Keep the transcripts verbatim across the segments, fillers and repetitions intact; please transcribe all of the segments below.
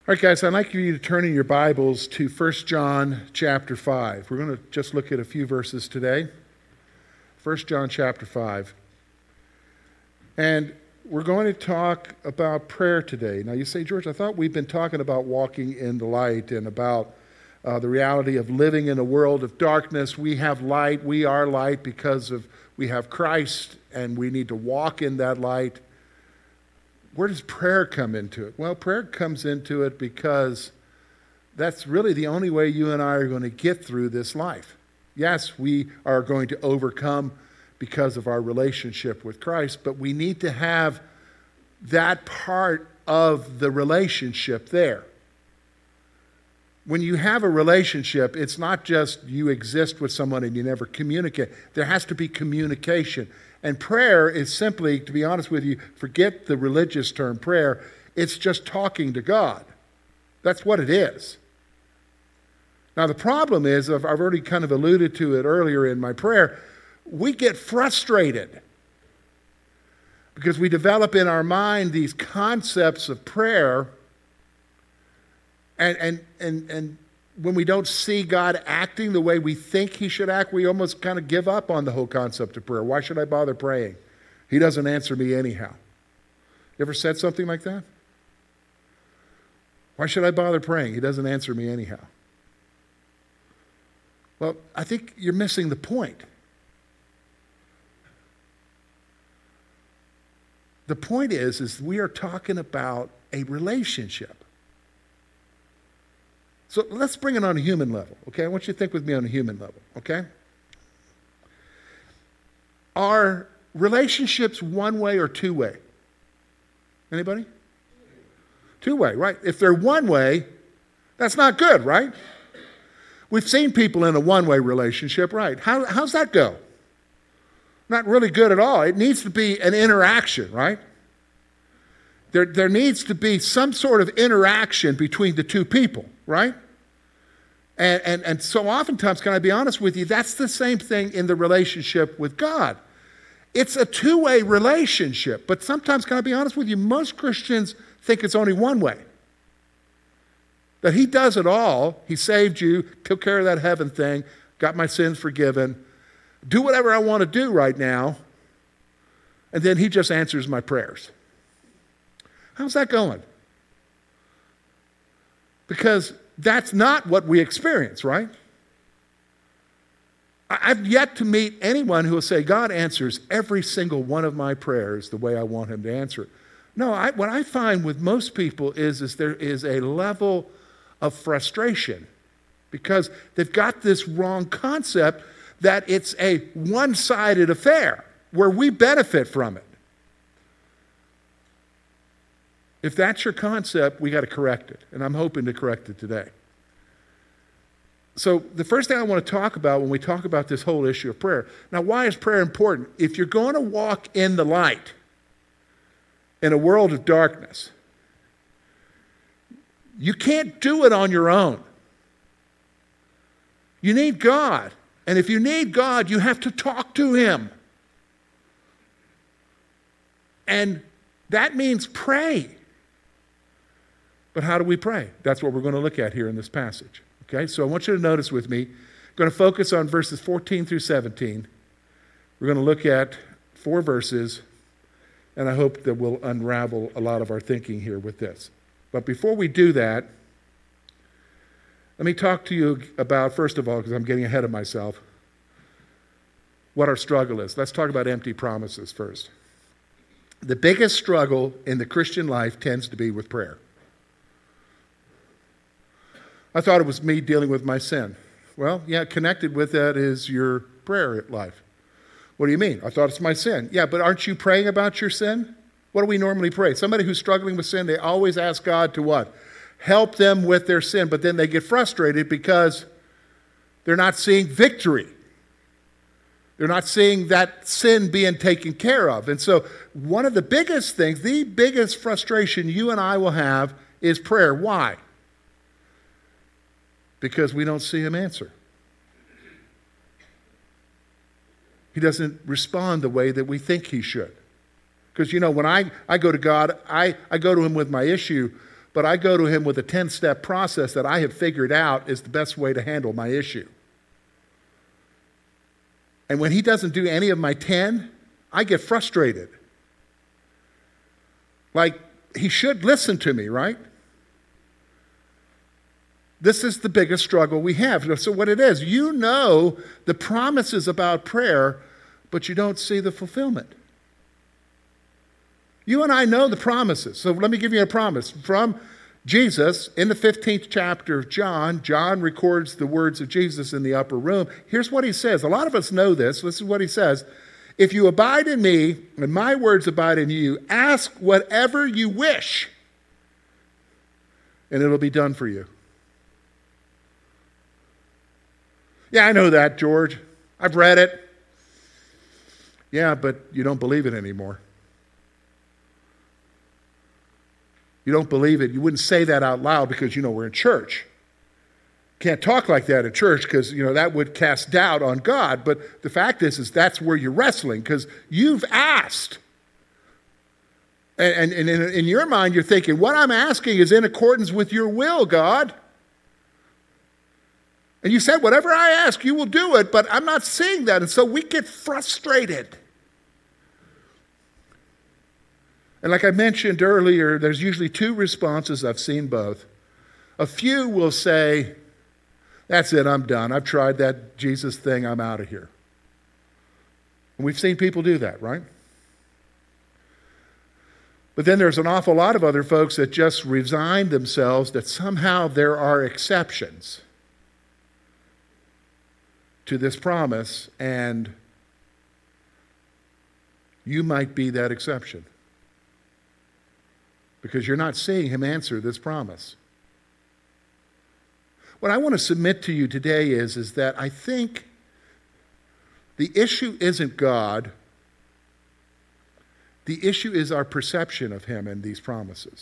All right, guys, I'd like you to turn in your Bibles to First John chapter five. We're going to just look at a few verses today. First John chapter five. And we're going to talk about prayer today. Now, you say, George, I thought we've been talking about walking in the light and about uh, the reality of living in a world of darkness. We have light. We are light because of we have Christ, and we need to walk in that light. Where does prayer come into it? Well, prayer comes into it because that's really the only way you and I are going to get through this life. Yes, we are going to overcome because of our relationship with Christ, but we need to have that part of the relationship there. When you have a relationship, it's not just you exist with someone and you never communicate. There has to be communication. And prayer is simply, to be honest with you, forget the religious term prayer. It's just talking to God. That's what it is. Now, the problem is, I've already kind of alluded to it earlier in my prayer, we get frustrated because we develop in our mind these concepts of prayer, and, and, and, and when we don't see God acting the way we think he should act, we almost kind of give up on the whole concept of prayer. Why should I bother praying? He doesn't answer me anyhow. You ever said something like that? Why should I bother praying? He doesn't answer me anyhow. Well, I think you're missing the point. The point is, is we are talking about a relationship. So let's bring it on a human level, okay? I want you to think with me on a human level, okay? Are relationships one-way or two-way? Anybody? Two-way, right? If they're one-way, that's not good, right? We've seen people in a one-way relationship, right? How, how's that go? Not really good at all. It needs to be an interaction, right? There, there needs to be some sort of interaction between the two people, right? And, and, and so oftentimes, can I be honest with you, that's the same thing in the relationship with God. It's a two-way relationship, but sometimes, can I be honest with you, most Christians think it's only one way. That he does it all. He saved you, took care of that heaven thing, got my sins forgiven, do whatever I want to do right now, and then he just answers my prayers. How's that going? Because that's not what we experience, right? I've yet to meet anyone who will say, God answers every single one of my prayers the way I want him to answer it. No, I, what I find with most people is, is there is a level of frustration because they've got this wrong concept that it's a one-sided affair where we benefit from it. If that's your concept, we got to correct it, and I'm hoping to correct it today. So the first thing I want to talk about when we talk about this whole issue of prayer, now why is prayer important? If you're going to walk in the light in a world of darkness, you can't do it on your own. You need God. And if you need God, you have to talk to him. And that means pray. But how do we pray? That's what we're going to look at here in this passage. Okay, so I want you to notice with me, I'm going to focus on verses fourteen through seventeen. We're going to look at four verses, and I hope that we'll unravel a lot of our thinking here with this. But before we do that, let me talk to you about, first of all, because I'm getting ahead of myself, what our struggle is. Let's talk about empty promises first. The biggest struggle in the Christian life tends to be with prayer. I thought it was me dealing with my sin. Well, yeah, connected with that is your prayer life. What do you mean? I thought it's my sin. Yeah, but aren't you praying about your sin? What do we normally pray? Somebody who's struggling with sin, they always ask God to what? Help them with their sin, but then they get frustrated because they're not seeing victory. They're not seeing that sin being taken care of. And so one of the biggest things, the biggest frustration you and I will have is prayer. Why? Because we don't see him answer. He doesn't respond the way that we think he should. Because, you know, when I, I go to God, I, I go to him with my issue, but I go to him with a ten-step process that I have figured out is the best way to handle my issue. And when he doesn't do any of my ten, I get frustrated. Like, he should listen to me, right? This is the biggest struggle we have. So what it is, you know the promises about prayer, but you don't see the fulfillment. You and I know the promises. So let me give you a promise. From Jesus, in the fifteenth chapter of John, John records the words of Jesus in the upper room. Here's what he says. A lot of us know this. This is what he says. If you abide in me, and my words abide in you, ask whatever you wish, and it'll be done for you. Yeah, I know that, George. I've read it. Yeah, but you don't believe it anymore. You don't believe it. You wouldn't say that out loud because, you know, we're in church. Can't talk like that in church because, you know, that would cast doubt on God. But the fact is, is that's where you're wrestling because you've asked. And, and, and in, in your mind, you're thinking, what I'm asking is in accordance with your will, God. And you said, whatever I ask, you will do it, but I'm not seeing that. And so we get frustrated. And like I mentioned earlier, there's usually two responses. I've seen both. A few will say, that's it, I'm done. I've tried that Jesus thing, I'm out of here. And we've seen people do that, right? But then there's an awful lot of other folks that just resign themselves that somehow there are exceptions to this promise, and you might be that exception because you're not seeing him answer this promise. What I want to submit to you today is, is that I think the issue isn't God. The issue is our perception of him and these promises.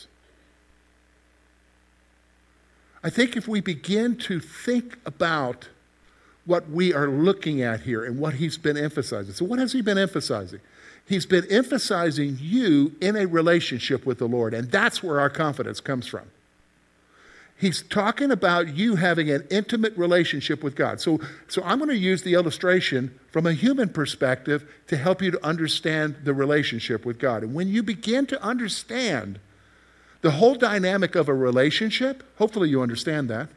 I think if we begin to think about what we are looking at here and what he's been emphasizing. So what has he been emphasizing? He's been emphasizing you in a relationship with the Lord, and that's where our confidence comes from. He's talking about you having an intimate relationship with God. So, so I'm going to use the illustration from a human perspective to help you to understand the relationship with God. And when you begin to understand the whole dynamic of a relationship, hopefully you understand that,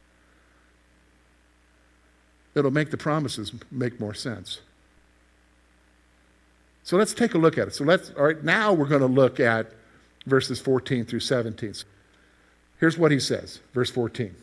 it'll make the promises make more sense. So let's take a look at it. So let's, all right, now we're going to look at verses fourteen through seventeen. Here's what he says, verse fourteen.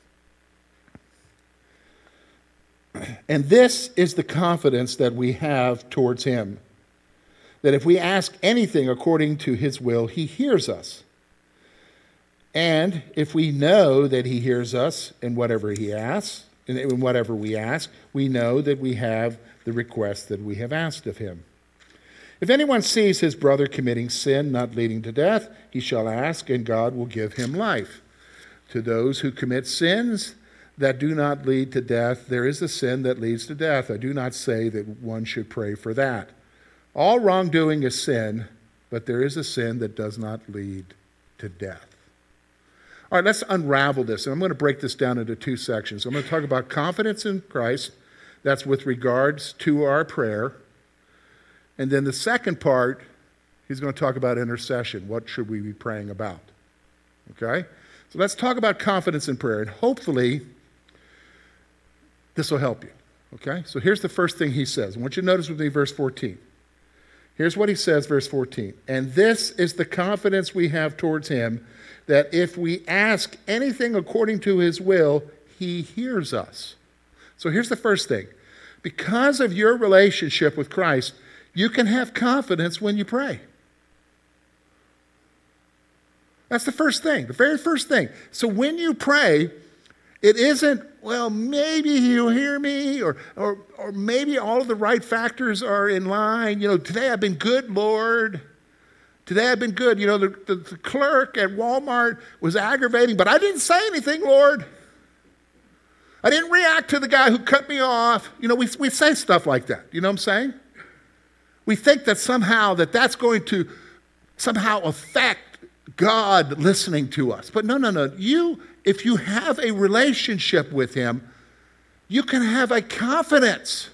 And this is the confidence that we have towards him, that if we ask anything according to his will, he hears us. And if we know that he hears us in whatever he asks, in whatever we ask, we know that we have the request that we have asked of him. If anyone sees his brother committing sin not leading to death, he shall ask, and God will give him life. To those who commit sins that do not lead to death, there is a sin that leads to death. I do not say that one should pray for that. All wrongdoing is sin, but there is a sin that does not lead to death. All right, let's unravel this. And I'm going to break this down into two sections. I'm going to talk about confidence in Christ. That's with regards to our prayer. And then the second part, he's going to talk about intercession. What should we be praying about? Okay? So let's talk about confidence in prayer. And hopefully, this will help you. Okay? So here's the first thing he says. I want you to notice with me verse fourteen. Here's what he says, verse fourteen. And this is the confidence we have towards him, that if we ask anything according to his will, he hears us. So here's the first thing. Because of your relationship with Christ, you can have confidence when you pray. That's the first thing, the very first thing. So when you pray, it isn't, well, maybe he'll hear me, or, or, or maybe all of the right factors are in line. You know, today I've been good, Lord. Today I've been good. You know, the, the, the clerk at Walmart was aggravating, but I didn't say anything, Lord. I didn't react to the guy who cut me off. You know, we, we say stuff like that. You know what I'm saying? We think that somehow that that's going to somehow affect God listening to us. But no, no, no. You, if you have a relationship with him, you can have a confidence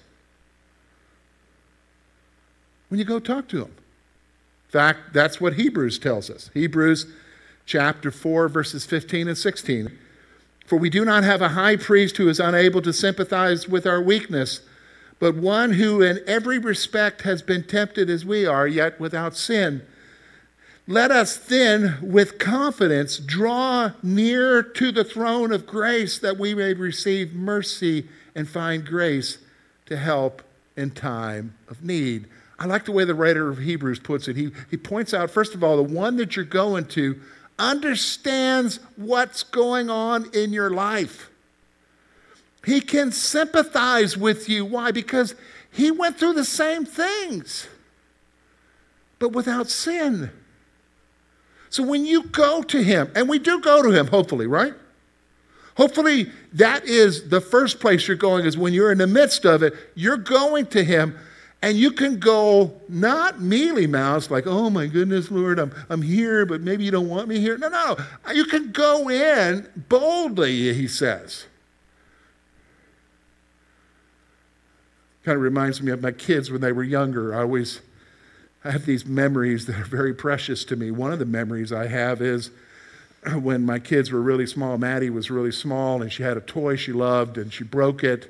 when you go talk to him. In fact, that's what Hebrews tells us. Hebrews chapter four, verses fifteen and sixteen. For we do not have a high priest who is unable to sympathize with our weakness, but one who in every respect has been tempted as we are, yet without sin. Let us then with confidence draw near to the throne of grace that we may receive mercy and find grace to help in time of need. I like the way the writer of Hebrews puts it. He, he points out, first of all, the one that you're going to understands what's going on in your life. He can sympathize with you. Why? Because he went through the same things, but without sin. So when you go to him, and we do go to him, hopefully, right? Hopefully that is the first place you're going, is when you're in the midst of it, you're going to him, and you can go not mealy-mouthed, like, oh my goodness, Lord, I'm, I'm here, but maybe you don't want me here. No, no, you can go in boldly, he says. Kind of reminds me of my kids when they were younger. I always I have these memories that are very precious to me. One of the memories I have is when my kids were really small. Maddie was really small, and she had a toy she loved, and she broke it.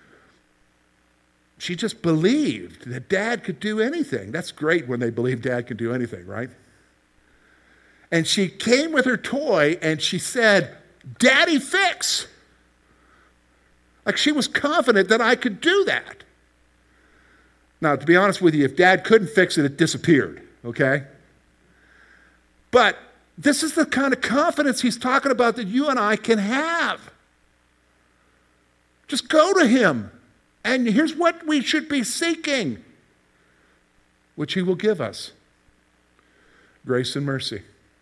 She just believed that Dad could do anything. That's great when they believe Dad can do anything, right? And she came with her toy, and she said, Daddy, fix. Like she was confident that I could do that. Now, to be honest with you, if Dad couldn't fix it, it disappeared, okay? But this is the kind of confidence he's talking about that you and I can have. Just go to him, and here's what we should be seeking, which he will give us. Grace and mercy.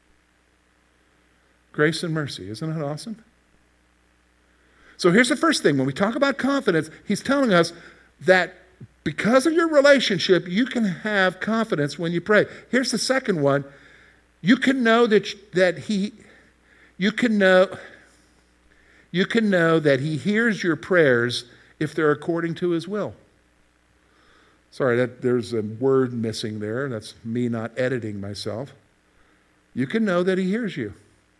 Grace and mercy. Isn't that awesome? So here's the first thing. When we talk about confidence, he's telling us that because of your relationship, you can have confidence when you pray. Here's the second one. You can know that, that he, you can know, you can know that he hears your prayers if they're according to his will. Sorry, that, there's a word missing there. That's me not editing myself. You can know that he hears you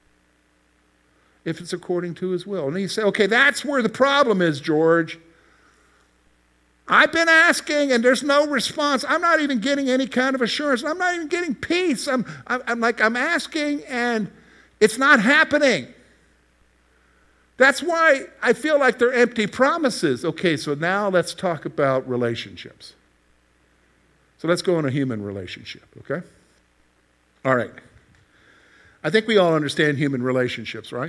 if it's according to his will. And you say, okay, that's where the problem is, George. I've been asking and there's no response. I'm not even getting any kind of assurance. I'm not even getting peace. I'm, I'm, I'm like, I'm asking and it's not happening. That's why I feel like they're empty promises. Okay, so now let's talk about relationships. So let's go on a human relationship, okay? All right. I think we all understand human relationships, right?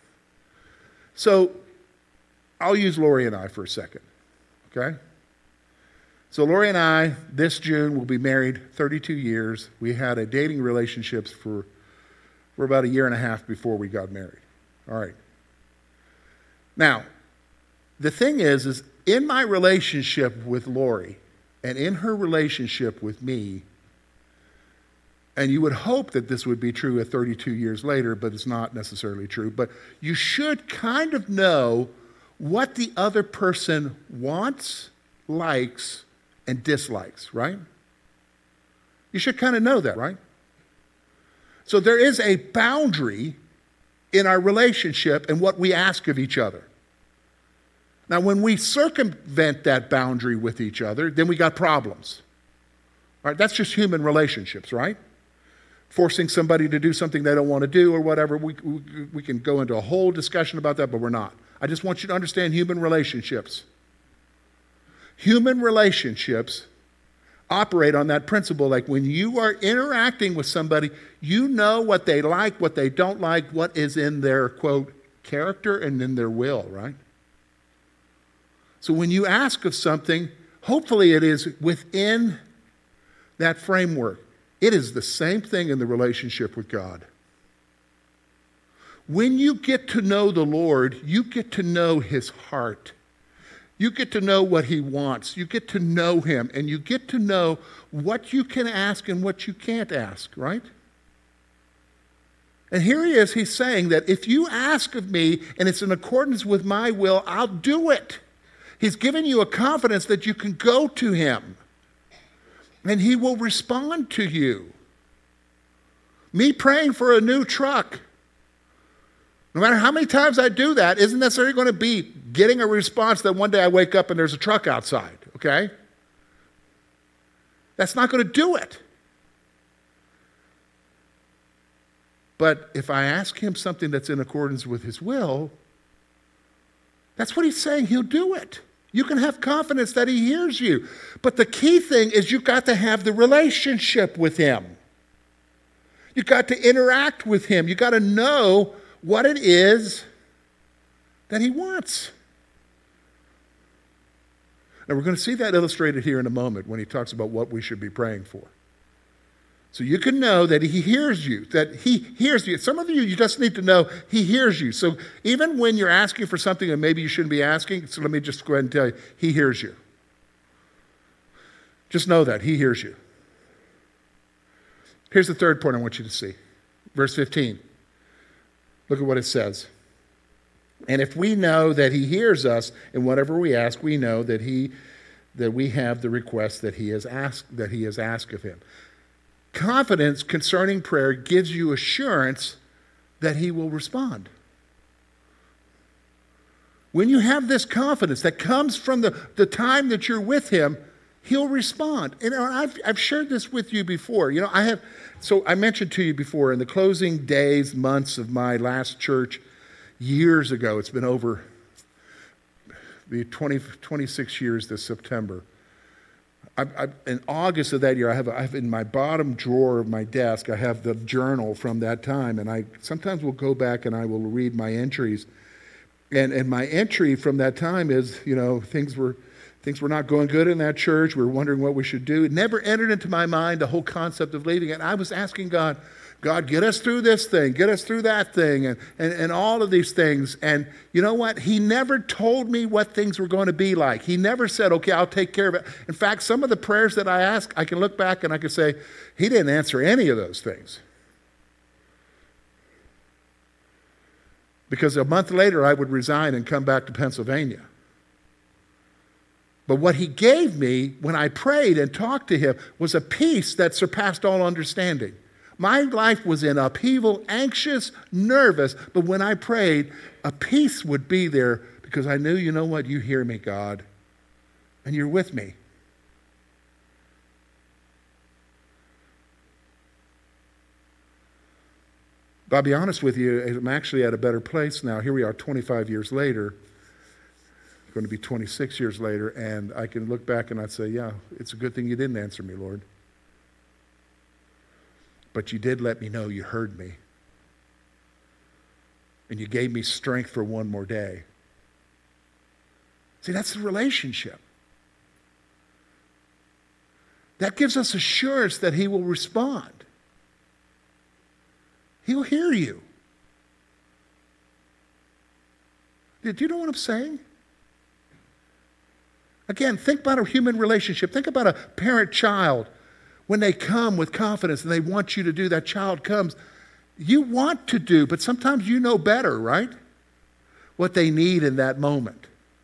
So I'll use Lori and I for a second, okay? So Lori and I, this June, will be married thirty-two years. We had a dating relationships for, for about a year and a half before we got married. All right. Now, the thing is, is in my relationship with Lori and in her relationship with me, and you would hope that this would be true at thirty-two years later, but it's not necessarily true, but you should kind of know what the other person wants, likes, and dislikes, right? You should kind of know that, right? So there is a boundary in our relationship and what we ask of each other. Now, when we circumvent that boundary with each other, then we got problems. All right, that's just human relationships, right? Forcing somebody to do something they don't want to do or whatever. We, we, we can go into a whole discussion about that, but we're not. I just want you to understand human relationships. Human relationships operate on that principle. Like when you are interacting with somebody, you know what they like, what they don't like, what is in their, quote, character and in their will, right? So when you ask of something, hopefully it is within that framework. It is the same thing in the relationship with God. When you get to know the Lord, you get to know his heart. You get to know what he wants. You get to know him, and you get to know what you can ask and what you can't ask, right? And here he is, he's saying that if you ask of me and it's in accordance with my will, I'll do it. He's giving you a confidence that you can go to him and he will respond to you. Me praying for a new truck, no matter how many times I do that, isn't necessarily going to be getting a response that one day I wake up and there's a truck outside, okay? That's not going to do it. But if I ask him something that's in accordance with his will, that's what he's saying, he'll do it. You can have confidence that he hears you. But the key thing is you've got to have the relationship with him. You've got to interact with him. You've got to know what it is that he wants. Now we're going to see that illustrated here in a moment when he talks about what we should be praying for. So you can know that he hears you, that he hears you. Some of you, you just need to know he hears you. So even when you're asking for something that maybe you shouldn't be asking, so let me just go ahead and tell you, he hears you. Just know that, he hears you. Here's the third point I want you to see. Verse fifteen. Look at what it says. And if we know that he hears us in whatever we ask, we know that he that we have the request that he has asked that he has asked of him. Confidence concerning prayer gives you assurance that he will respond. When you have this confidence that comes from the, the time that you're with him, he'll respond. And I've, I've shared this with you before. You know, I have, so I mentioned to you before, in the closing days, months of my last church, years ago, it's been over the twenty, twenty-six years this September. I, I, in August of that year, I have, I have in my bottom drawer of my desk, I have the journal from that time, and I sometimes will go back and I will read my entries. And, and my entry from that time is, you know, things were things were not going good in that church. We were wondering what we should do. It never entered into my mind the whole concept of leaving it. I was asking God, God, get us through this thing, get us through that thing, and, and, and all of these things. And you know what? He never told me what things were going to be like. He never said, okay, I'll take care of it. In fact, some of the prayers that I asked, I can look back and I can say, he didn't answer any of those things. Because a month later, I would resign and come back to Pennsylvania. But what he gave me when I prayed and talked to him was a peace that surpassed all understanding. My life was in upheaval, anxious, nervous, but when I prayed, a peace would be there because I knew, you know what, you hear me, God, and you're with me. But I'll be honest with you, I'm actually at a better place now. Here we are twenty-five years later, going to be twenty-six years later, and I can look back and I'd say, yeah, it's a good thing you didn't answer me, Lord. But you did let me know you heard me. And you gave me strength for one more day. See, that's the relationship. That gives us assurance that he will respond. He'll hear you. Do you know what I'm saying? Again, think about a human relationship. Think about a parent-child. When they come with confidence and they want you to do, that child comes, you want to do, but sometimes you know better, right? What they need in that moment.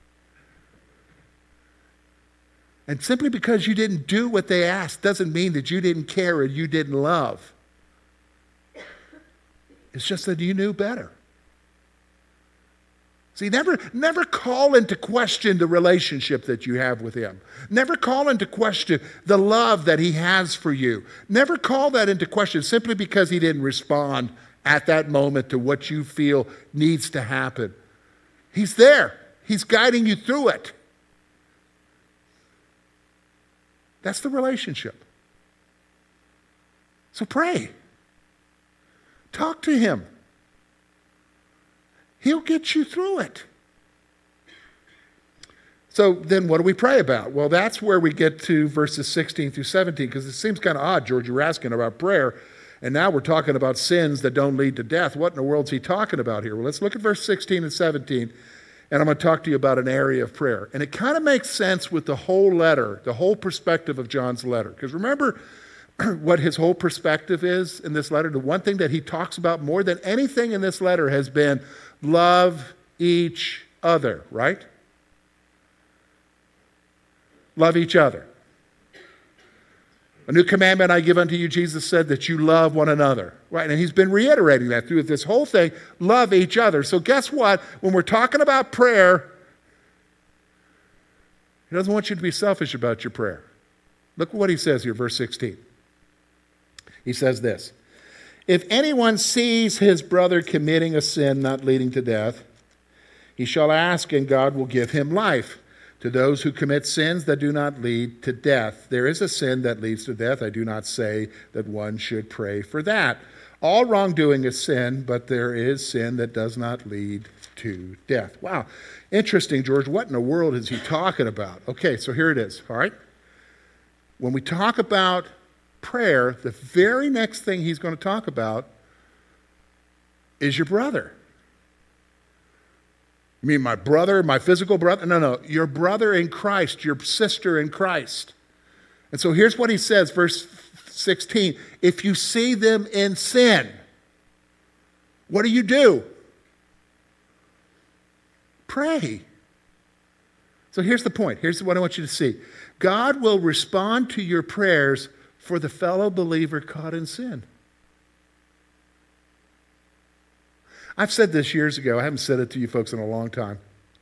And simply because you didn't do what they asked doesn't mean that you didn't care or you didn't love. It's just that you knew better. See, never, never call into question the relationship that you have with him. Never call into question the love that he has for you. Never call that into question simply because he didn't respond at that moment to what you feel needs to happen. He's there. He's guiding you through it. That's the relationship. So pray. Talk to him. He'll get you through it. So then what do we pray about? Well, that's where we get to verses sixteen through seventeen, because it seems kind of odd, George, you were asking about prayer, and now we're talking about sins that don't lead to death. What in the world is he talking about here? Well, let's look at verse sixteen and seventeen, and I'm going to talk to you about an area of prayer. And it kind of makes sense with the whole letter, the whole perspective of John's letter. Because remember, what his whole perspective is in this letter, the one thing that he talks about more than anything in this letter has been love each other, right? Love each other. A new commandment I give unto you, Jesus said, that you love one another. Right? And he's been reiterating that through this whole thing. Love each other. So guess what? When we're talking about prayer, he doesn't want you to be selfish about your prayer. Look what he says here, verse sixteen. He says this, if anyone sees his brother committing a sin not leading to death, he shall ask, and God will give him life. To those who commit sins that do not lead to death, there is a sin that leads to death. I do not say that one should pray for that. All wrongdoing is sin, but there is sin that does not lead to death. Wow. Interesting, George. What in the world is he talking about? Okay, so here it is, all right? When we talk about prayer, the very next thing he's going to talk about is your brother. You mean my brother, my physical brother? No, no, your brother in Christ, your sister in Christ. And so here's what he says, verse sixteen. If you see them in sin, what do you do? Pray. So here's the point. Here's what I want you to see. God will respond to your prayers for the fellow believer caught in sin. I've said this years ago. I haven't said it to you folks in a long time.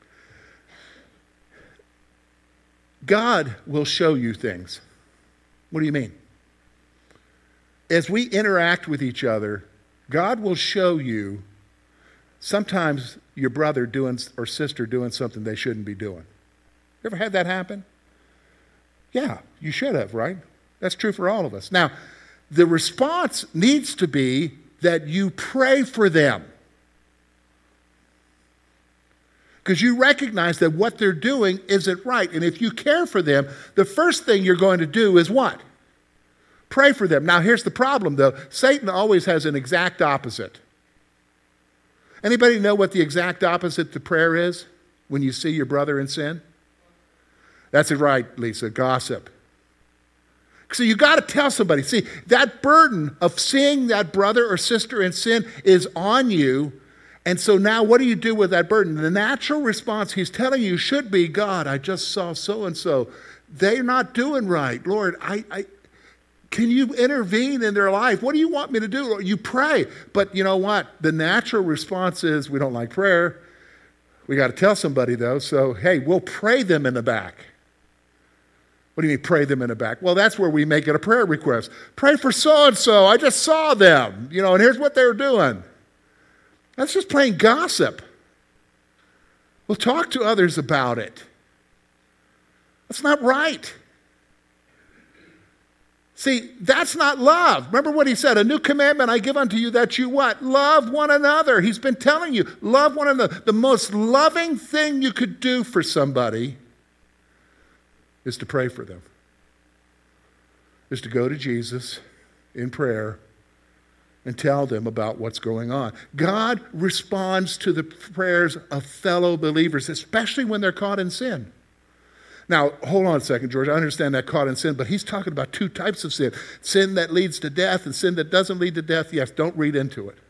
God will show you things. What do you mean? As we interact with each other, God will show you sometimes your brother doing or sister doing something they shouldn't be doing. You ever had that happen? Yeah, you should have, right? That's true for all of us. Now, the response needs to be that you pray for them. Because you recognize that what they're doing isn't right. And if you care for them, the first thing you're going to do is what? Pray for them. Now, here's the problem, though. Satan always has an exact opposite. Anybody know what the exact opposite to prayer is when you see your brother in sin? That's it right, Lisa, gossip. So you got to tell somebody. See, that burden of seeing that brother or sister in sin is on you. And so now what do you do with that burden? The natural response he's telling you should be, God, I just saw so-and-so. They're not doing right. Lord, I, I, can you intervene in their life? What do you want me to do? Lord, you pray. But you know what? The natural response is we don't like prayer. We got to tell somebody, though. So, hey, we'll pray them in the back. What do you mean pray them in the back? Well, that's where we make it a prayer request. Pray for so-and-so. I just saw them. You know, and here's what they're doing. That's just plain gossip. We'll talk to others about it. That's not right. See, that's not love. Remember what he said, a new commandment I give unto you that you what? Love one another. He's been telling you, love one another. The most loving thing you could do for somebody is to pray for them. Is to go to Jesus in prayer and tell them about what's going on. God responds to the prayers of fellow believers, especially when they're caught in sin. Now, hold on a second, George. I understand that caught in sin, but he's talking about two types of sin. Sin that leads to death and sin that doesn't lead to death. Yes, don't read into it.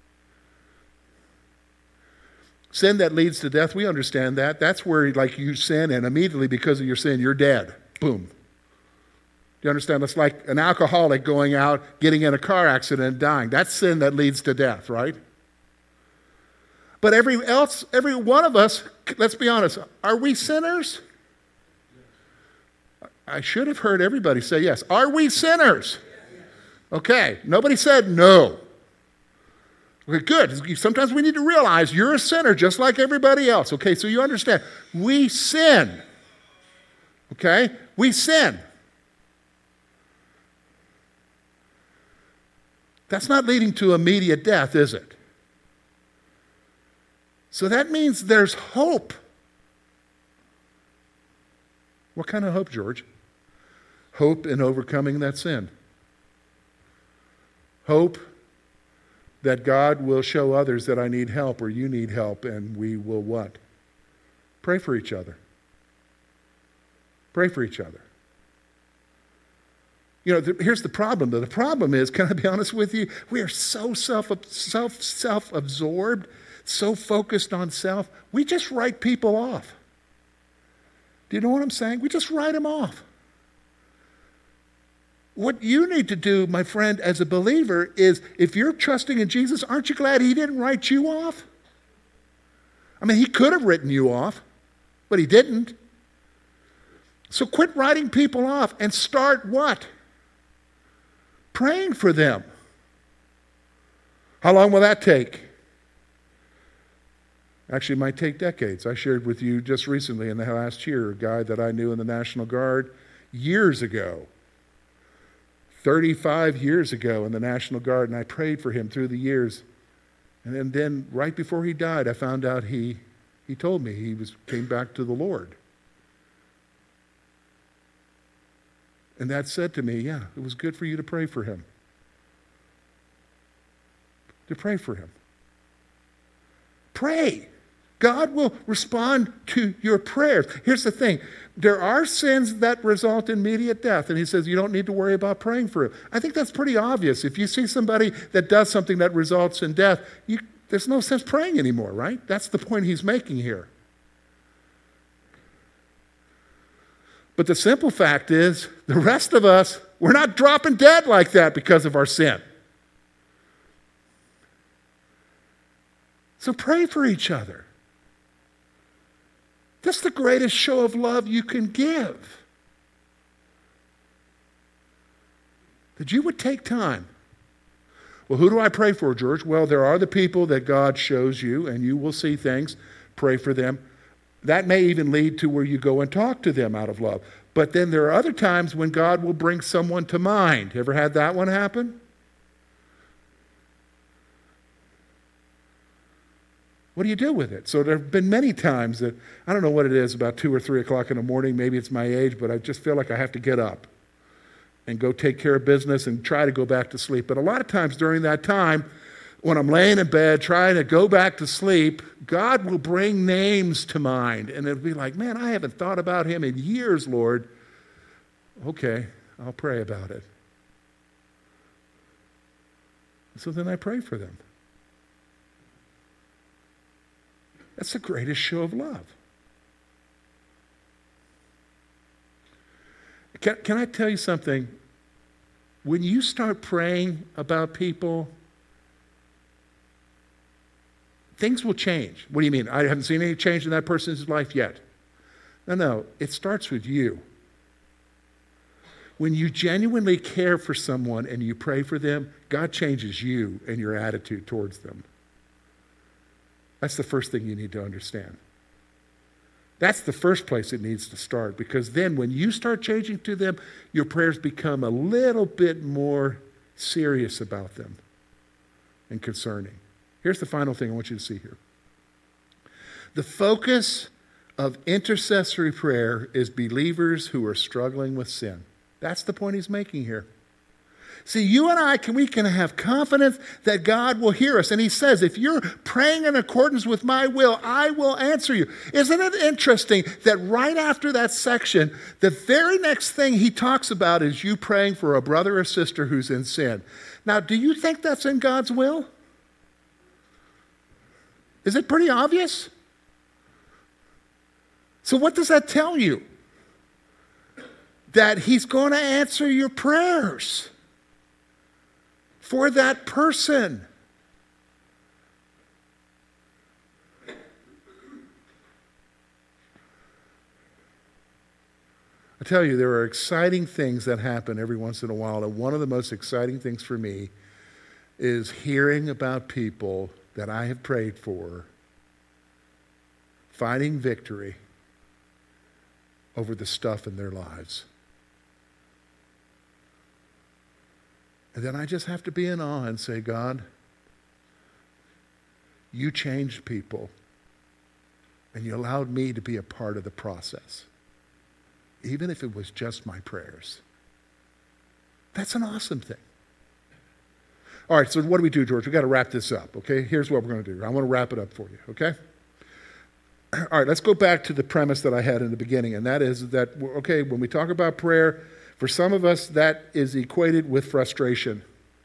Sin that leads to death, we understand that. That's where like you sin and immediately because of your sin, you're dead. Boom. Do you understand? That's like an alcoholic going out, getting in a car accident and dying. That's sin that leads to death, right? But every else, every one of us, let's be honest, are we sinners? I should have heard everybody say yes. Are we sinners? Okay. Nobody said no. Okay, good. Sometimes we need to realize you're a sinner just like everybody else. Okay, so you understand. We sin. Okay? We sin. That's not leading to immediate death, is it? So that means there's hope. What kind of hope, George? Hope in overcoming that sin. Hope that God will show others that I need help or you need help, and we will what? Pray for each other. Pray for each other. You know, the, here's the problem. The problem is, can I be honest with you? We are so self, self, self-absorbed, so focused on self, we just write people off. Do you know what I'm saying? We just write them off. What you need to do, my friend, as a believer is, if you're trusting in Jesus, aren't you glad he didn't write you off? I mean, he could have written you off, but he didn't. So quit writing people off and start what? Praying for them. How long will that take? Actually, it might take decades. I shared with you just recently in the last year a guy that I knew in the National Guard years ago. thirty-five years ago in the National Guard, and I prayed for him through the years. And then, then right before he died, I found out he, he told me he was came back to the Lord. And that said to me, yeah, it was good for you to pray for him. To pray for him. Pray. God will respond to your prayers. Here's the thing. There are sins that result in immediate death. And he says you don't need to worry about praying for him. I think that's pretty obvious. If you see somebody that does something that results in death, you, there's no sense praying anymore, right? That's the point he's making here. But the simple fact is, the rest of us, we're not dropping dead like that because of our sin. So pray for each other. That's the greatest show of love you can give. That you would take time. Well, who do I pray for, George? Well, there are the people that God shows you, and you will see things. Pray for them. That may even lead to where you go and talk to them out of love. But then there are other times when God will bring someone to mind. Ever had that one happen? What do you do with it? So there have been many times that, I don't know what it is, about two or three o'clock in the morning, maybe it's my age, but I just feel like I have to get up and go take care of business and try to go back to sleep. But a lot of times during that time, when I'm laying in bed trying to go back to sleep, God will bring names to mind. And it'll be like, man, I haven't thought about him in years, Lord. Okay, I'll pray about it. So then I pray for them. That's the greatest show of love. Can, can I tell you something? When you start praying about people, things will change. What do you mean? I haven't seen any change in that person's life yet. No, no. It starts with you. When you genuinely care for someone and you pray for them, God changes you and your attitude towards them. That's the first thing you need to understand. That's the first place it needs to start, because then when you start changing to them, your prayers become a little bit more serious about them and concerning. Here's the final thing I want you to see here. The focus of intercessory prayer is believers who are struggling with sin. That's the point he's making here. See, you and I, can we can have confidence that God will hear us. And he says, if you're praying in accordance with my will, I will answer you. Isn't it interesting that right after that section, the very next thing he talks about is you praying for a brother or sister who's in sin. Now, do you think that's in God's will? Is it pretty obvious? So what does that tell you? That he's going to answer your prayers for that person. I tell you, there are exciting things that happen every once in a while, and one of the most exciting things for me is hearing about people that I have prayed for finding victory over the stuff in their lives. And then I just have to be in awe and say, God, you changed people, and you allowed me to be a part of the process, even if it was just my prayers. That's an awesome thing. All right, so what do we do, George? We've got to wrap this up, okay? Here's what we're going to do. I want to wrap it up for you, okay? All right, let's go back to the premise that I had in the beginning, and that is that, okay, when we talk about prayer, For some of us, that is equated with frustration.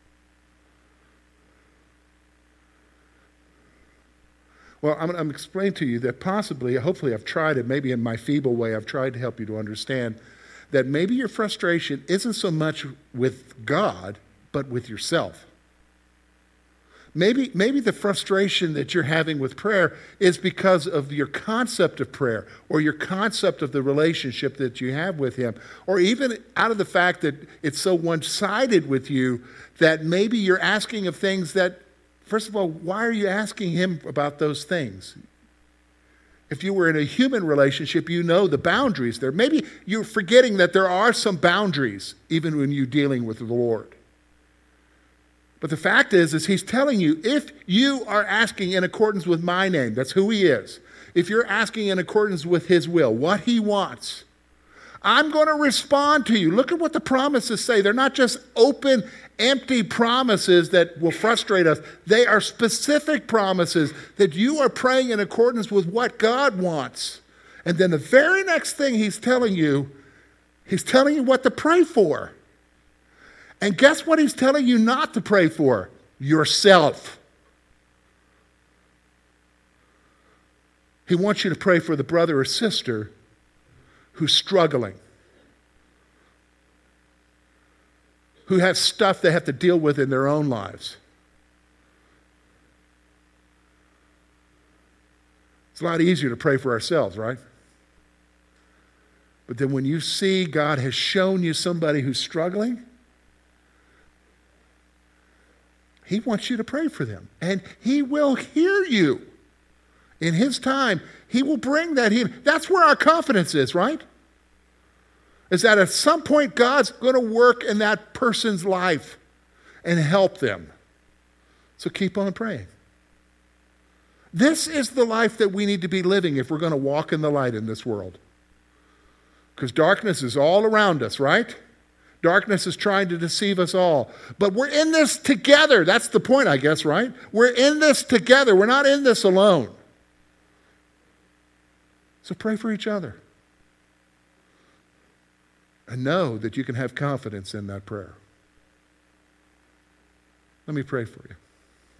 Well, I'm, I'm explaining to you that possibly, hopefully I've tried it, maybe in my feeble way, I've tried to help you to understand that maybe your frustration isn't so much with God, but with yourself. Maybe, maybe the frustration that you're having with prayer is because of your concept of prayer or your concept of the relationship that you have with Him, or even out of the fact that it's so one-sided with you that maybe you're asking of things that, first of all, why are you asking Him about those things? If you were in a human relationship, you know the boundaries there. Maybe you're forgetting that there are some boundaries even when you're dealing with the Lord. But the fact is, is He's telling you, if you are asking in accordance with my name, that's who He is. If you're asking in accordance with His will, what He wants, I'm going to respond to you. Look at what the promises say. They're not just open, empty promises that will frustrate us. They are specific promises that you are praying in accordance with what God wants. And then the very next thing He's telling you, He's telling you what to pray for. And guess what He's telling you not to pray for? Yourself. He wants you to pray for the brother or sister who's struggling, who has stuff they have to deal with in their own lives. It's a lot easier to pray for ourselves, right? But then when you see God has shown you somebody who's struggling, He wants you to pray for them. And He will hear you. In His time, He will bring that healing. That's where our confidence is, right? Is that at some point God's going to work in that person's life and help them. So keep on praying. This is the life that we need to be living if we're going to walk in the light in this world. Because darkness is all around us, right? Darkness is trying to deceive us all. But we're in this together. That's the point, I guess, right? We're in this together. We're not in this alone. So pray for each other. And know that you can have confidence in that prayer. Let me pray for you.